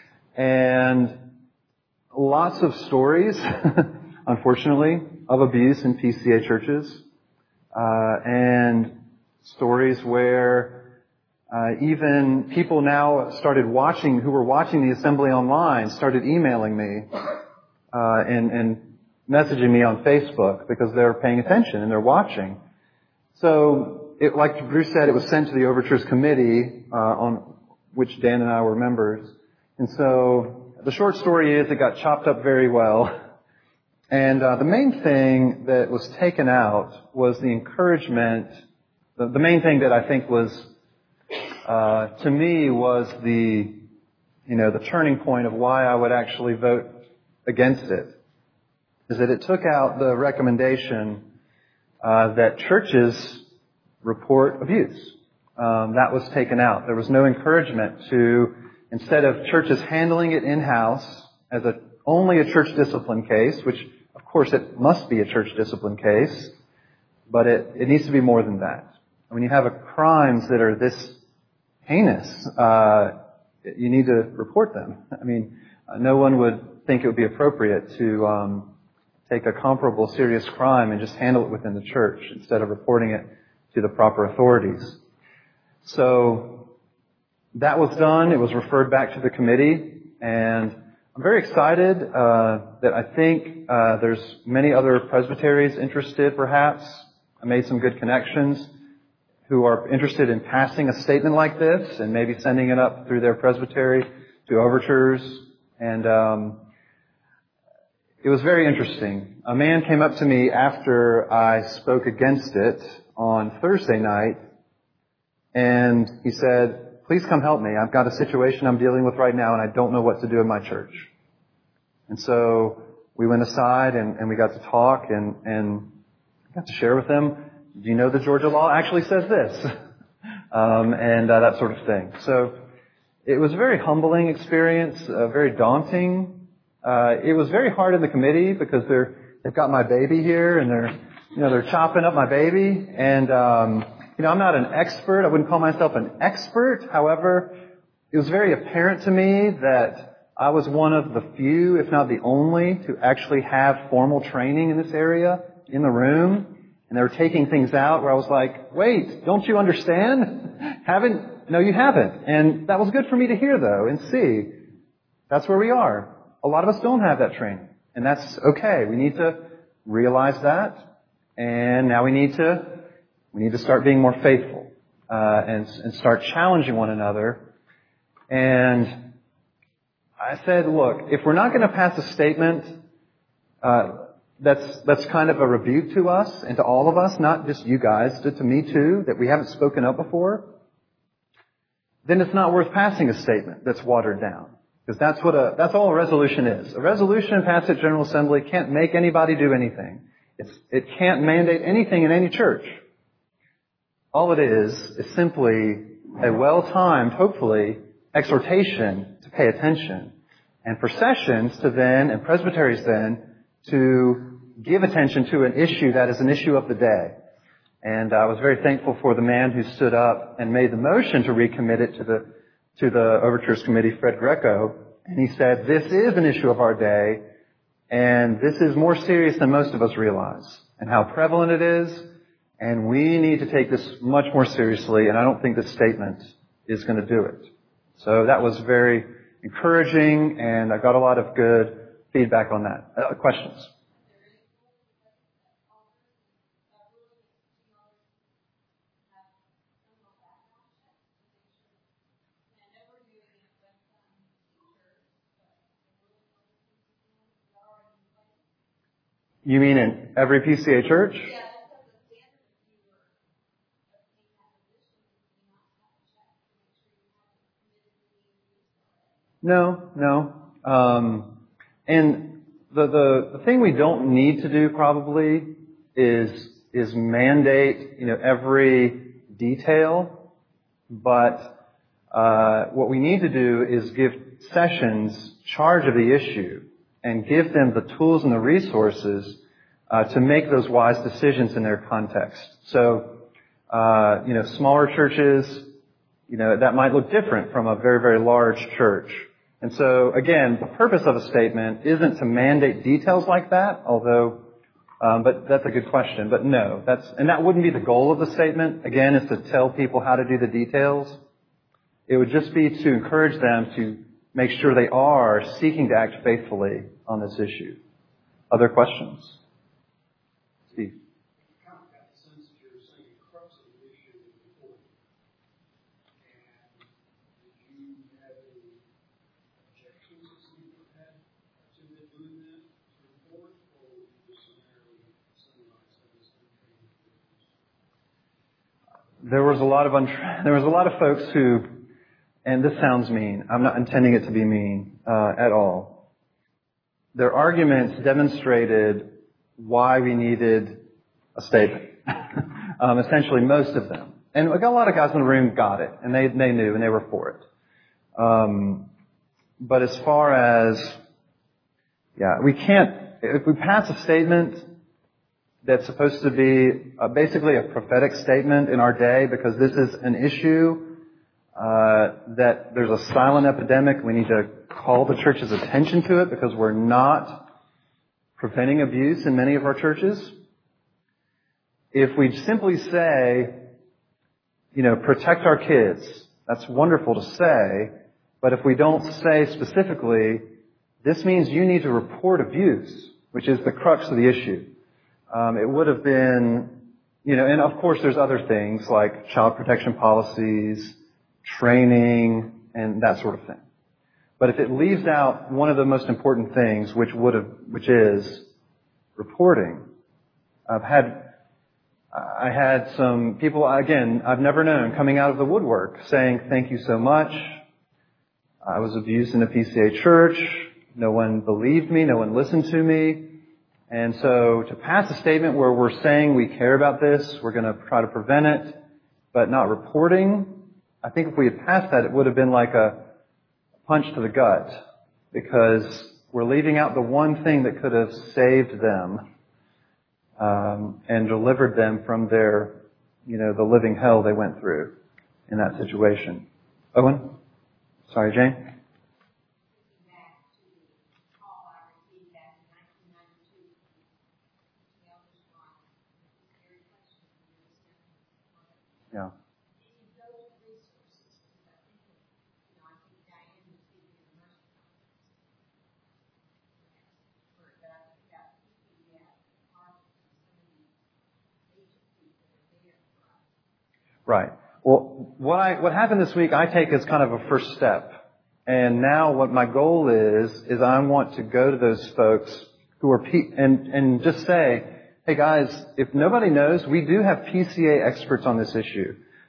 And lots of stories, unfortunately, of abuse in P C A churches. Uh, and stories where uh, even people now started watching, who were watching the assembly online, started emailing me uh, and, and messaging me on Facebook because they're paying attention and they're watching. So, it, like Bruce said, it was sent to the Overtures Committee, uh, on which Dan and I were members. And so, the short story is it got chopped up very well. And uh, the main thing that was taken out was the encouragement. The, the main thing that I think was, uh, to me, was the, you know, the turning point of why I would actually vote against it. Is that it took out the recommendation uh, that churches report abuse. Um, that was taken out. There was no encouragement to, instead of churches handling it in-house as a only a church discipline case, which of course it must be a church discipline case, but it, it needs to be more than that. When you have a crimes that are this heinous, uh, you need to report them. I mean, no one would think it would be appropriate to um, take a comparable serious crime and just handle it within the church instead of reporting it to the proper authorities. So that was done. It was referred back to the committee, and I'm very excited uh, that I think uh, there's many other presbyteries interested, perhaps. I made some good connections who are interested in passing a statement like this and maybe sending it up through their presbytery to Overtures. And um, it was very interesting. A man came up to me after I spoke against it on Thursday night, and he said, "Please come help me. I've got a situation I'm dealing with right now, and I don't know what to do in my church." And so we went aside, and, and we got to talk, and, and got to share with him, "Do you know the Georgia law actually says this?" um, and uh, that sort of thing. So it was a very humbling experience, uh, very daunting. Uh, it was very hard in the committee because they're, they've got my baby here and they're, you know, they're chopping up my baby. And, um, you know, I'm not an expert. I wouldn't call myself an expert. However, it was very apparent to me that I was one of the few, if not the only, to actually have formal training in this area in the room. And they were taking things out where I was like, wait, don't you understand? Haven't, no, you haven't. And that was good for me to hear though and see. That's where we are. A lot of us don't have that training, and that's okay. We need to realize that, and now we need to we need to start being more faithful uh, and and start challenging one another. And I said, look, if we're not going to pass a statement uh, that's that's kind of a rebuke to us and to all of us, not just you guys, to, to me too, that we haven't spoken up before, then it's not worth passing a statement that's watered down. Because that's what a, that's all a resolution is. A resolution passed at General Assembly can't make anybody do anything. It's, it can't mandate anything in any church. All it is, is simply a well-timed, hopefully, exhortation to pay attention. And for sessions to then, and presbyteries then, to give attention to an issue that is an issue of the day. And I was very thankful for the man who stood up and made the motion to recommit it to the to the Overtures Committee, Fred Greco. And he said, this is an issue of our day, and this is more serious than most of us realize, and how prevalent it is, and we need to take this much more seriously, and I don't think this statement is going to do it. So that was very encouraging, and I got a lot of good feedback on that. Uh, questions? You mean in every P C A church? No, no. Um, and the, the the thing we don't need to do probably is is mandate, you know, every detail. But uh, what we need to do is give sessions charge of the issue and give them the tools and the resources uh, to make those wise decisions in their context. So, uh, you know, smaller churches, you know, that might look different from a very, very large church. And so, again, the purpose of a statement isn't to mandate details like that, although, um, but that's a good question. But no, that's, and that wouldn't be the goal of the statement. Again, is to tell people how to do the details. It would just be to encourage them to make sure they are seeking to act faithfully on this issue. Other questions? Steve? There was a lot of untra- there was a lot of folks who, and this sounds mean, I'm not intending it to be mean uh, at all. Their arguments demonstrated why we needed a statement. um, essentially, most of them, and a lot of guys in the room got it, and they they knew, and they were for it. Um, but as far as, yeah, we can't. If we pass a statement that's supposed to be uh, basically a prophetic statement in our day, because this is an issue uh, that there's a silent epidemic. We need to call the church's attention to it because we're not preventing abuse in many of our churches. If we simply say, you know, protect our kids, that's wonderful to say, but if we don't say specifically, this means you need to report abuse, which is the crux of the issue. Um, it would have been, you know, and of course there's other things like child protection policies, training, and that sort of thing. But if it leaves out one of the most important things, which would have, which is reporting, I've had, I had some people, again, I've never known, coming out of the woodwork saying, thank you so much. I was abused in a P C A church. No one believed me. No one listened to me. And so to pass a statement where we're saying we care about this, we're going to try to prevent it, but not reporting, I think if we had passed that, it would have been like a punch to the gut, because we're leaving out the one thing that could have saved them um, and delivered them from their, you know, the living hell they went through in that situation. Owen? Sorry, Jane? Yeah. Right. Well, what I, what happened this week I take as kind of a first step. And now what my goal is, is I want to go to those folks who are, P- and, and just say, hey guys, if nobody knows, we do have P C A experts on this issue.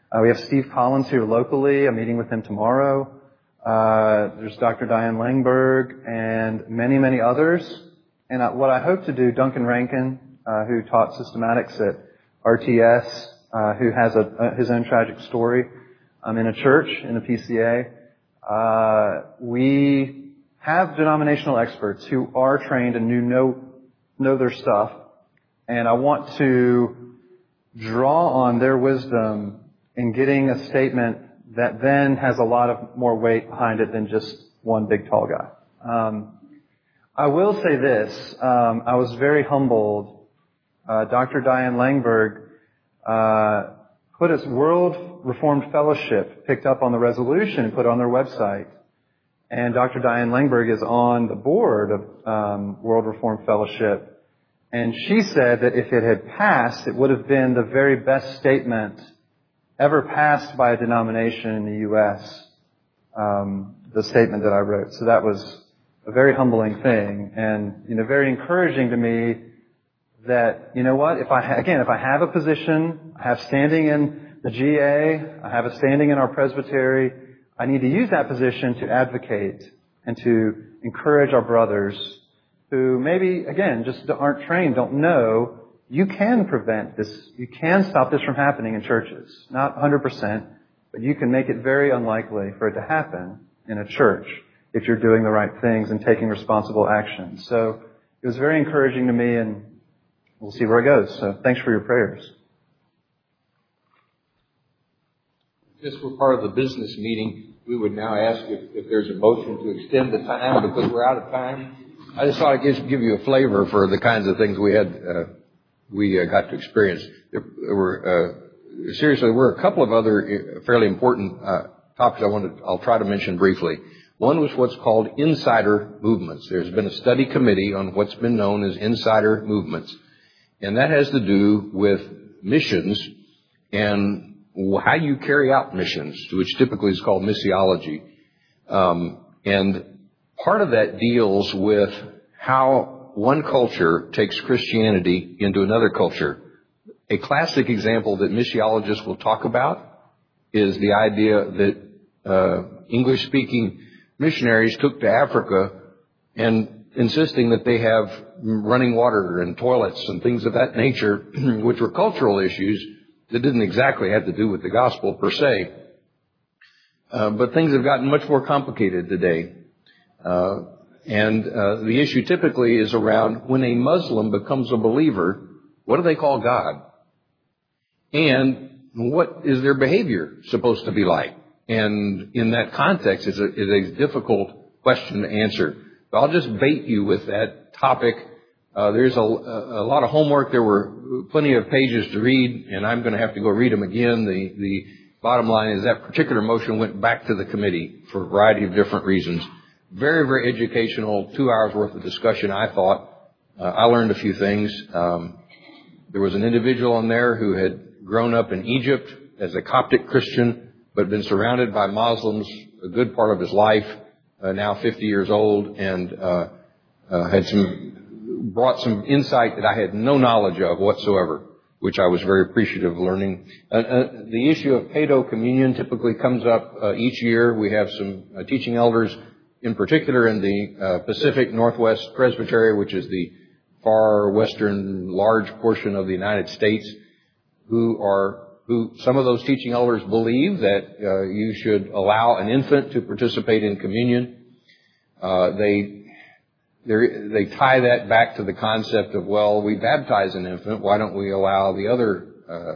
Uh, we have Steve Collins here locally. I'm meeting with him tomorrow. Uh, there's Doctor Diane Langberg and many, many others. And uh, what I hope to do, Duncan Rankin, uh, who taught systematics at R T S, uh, who has a, a, his own tragic story um, in a church, in the P C A. Uh, we have denominational experts who are trained and who know, know their stuff. And I want to draw on their wisdom in getting a statement that then has a lot of more weight behind it than just one big tall guy. Um, I will say this. Um, I was very humbled. Uh, Doctor Diane Langberg uh, put his World Reformed Fellowship, picked up on the resolution and put it on their website. And Doctor Diane Langberg is on the board of um, World Reformed Fellowship. And she said that if it had passed, it would have been the very best statement ever passed by a denomination in the U S, um, the statement that I wrote. So that was a very humbling thing and, you know, very encouraging to me that, you know what, if I, ha- again, if I have a position, I have standing in the G A, I have a standing in our presbytery, I need to use that position to advocate and to encourage our brothers who maybe, again, just aren't trained, don't know. You can prevent this. You can stop this from happening in churches. Not one hundred percent, but you can make it very unlikely for it to happen in a church if you're doing the right things and taking responsible action. So it was very encouraging to me, and we'll see where it goes. So thanks for your prayers. Just for part of the business meeting, we would now ask if, if there's a motion to extend the time because we're out of time. I just thought I'd give, give you a flavor for the kinds of things we had, uh, we uh, got to experience. There were, uh, seriously, there were a couple of other fairly important, uh, topics I wanted, I'll try to mention briefly. One was what's called insider movements. There's been a study committee on what's been known as insider movements. And that has to do with missions and how you carry out missions, which typically is called missiology. Um, and part of that deals with how one culture takes Christianity into another culture. A classic example that missiologists will talk about is the idea that uh, English-speaking missionaries took to Africa and insisting that they have running water and toilets and things of that nature, which were cultural issues that didn't exactly have to do with the gospel per se. Uh, but things have gotten much more complicated today. Uh, and uh, the issue typically is around when a Muslim becomes a believer, what do they call God? And what is their behavior supposed to be like? And in that context, it's a, it's a difficult question to answer. But I'll just bait you with that topic. Uh, there's a, a lot of homework. There were plenty of pages to read, and I'm going to have to go read them again. The, the bottom line is that particular motion went back to the committee for a variety of different reasons. Very, very educational, two hours worth of discussion, I thought. Uh, I learned a few things. Um, there was an individual in there who had grown up in Egypt as a Coptic Christian, but been surrounded by Muslims a good part of his life, uh, now fifty years old, and uh, uh, had some brought some insight that I had no knowledge of whatsoever, which I was very appreciative of learning. Uh, uh, the issue of Paedo communion typically comes up uh, each year. We have some uh, teaching elders, in particular in the uh, Pacific Northwest Presbytery, which is the far western large portion of the United States, who are who some of those teaching elders believe that uh, you should allow an infant to participate in communion. Uh, they they tie that back to the concept of, well, we baptize an infant, why don't we allow the other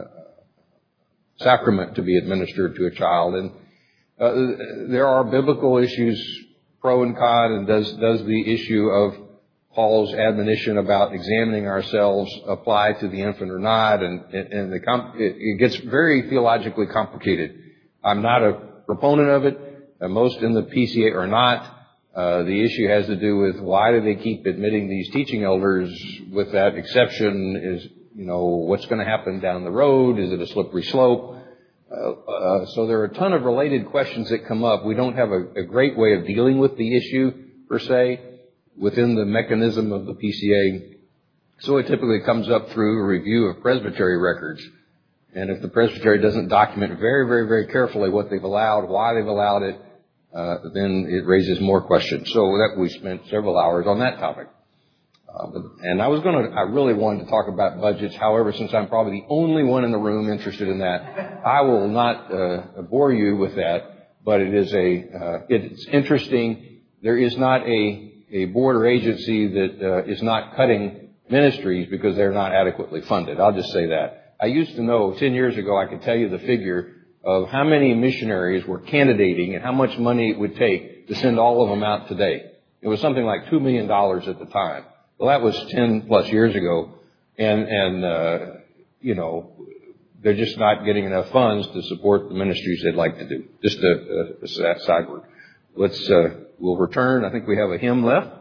uh, sacrament to be administered to a child? And uh, there are biblical issues, pro and con, and does does the issue of Paul's admonition about examining ourselves apply to the infant or not? And, and the comp- it, it gets very theologically complicated. I'm not a proponent of it. Uh, most in the P C A are not. Uh, the issue has to do with why do they keep admitting these teaching elders with that exception? Is, you know, what's going to happen down the road? Is it a slippery slope? Uh, uh, so there are a ton of related questions that come up. We don't have a, a great way of dealing with the issue per se within the mechanism of the P C A. So it typically comes up through a review of presbytery records. And if the presbytery doesn't document very, very, very carefully what they've allowed, why they've allowed it, uh, then it raises more questions. So that we spent several hours on that topic. Uh, but, and I was going to, I really wanted to talk about budgets. However, since I'm probably the only one in the room interested in that, I will not uh, bore you with that. But it is a, uh, it's interesting. There is not a, a board or agency that uh, is not cutting ministries because they're not adequately funded. I'll just say that. I used to know ten years ago, I could tell you the figure of how many missionaries were candidating and how much money it would take to send all of them out today. It was something like two million dollars at the time. Well, that was ten plus years ago. And, and, uh, you know, they're just not getting enough funds to support the ministries they'd like to do. Just a, a, a side word. Let's, uh, we'll return. I think we have a hymn left.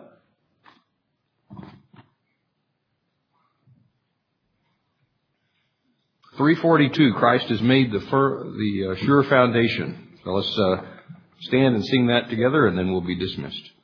three forty-two, Christ has made the, fir, the uh, sure foundation. So let's uh, stand and sing that together, and then we'll be dismissed.